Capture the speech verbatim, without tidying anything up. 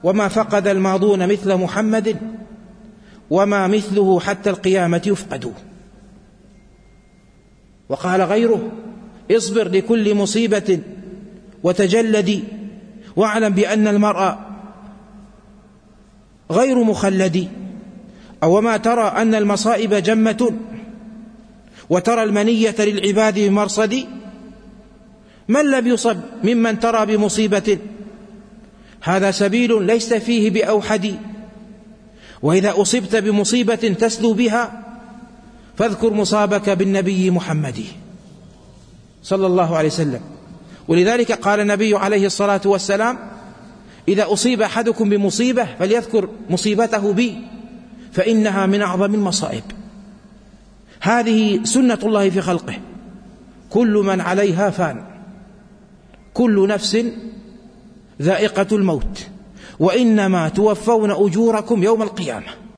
وما فقد الماضون مثل محمد وما مثله حتى القيامة يفقد. وقال غيره: اصبر لكل مصيبة وتجلد، واعلم بأن المرء غير مخلد. أو ما ترى أن المصائب جمة وترى المنية للعباد بمرصد، من لم يصب ممن ترى بمصيبة هذا سبيل ليس فيه بأوحد. وإذا أصبت بمصيبة تسلو بها فاذكر مصابك بالنبي محمد صلى الله عليه وسلم. ولذلك قال النبي عليه الصلاة والسلام: إذا أصيب أحدكم بمصيبة فليذكر مصيبته بي فإنها من أعظم المصائب. هذه سنة الله في خلقه، كل من عليها فان، كل نفس ذائقة الموت، وإنما توفون أجوركم يوم القيامة.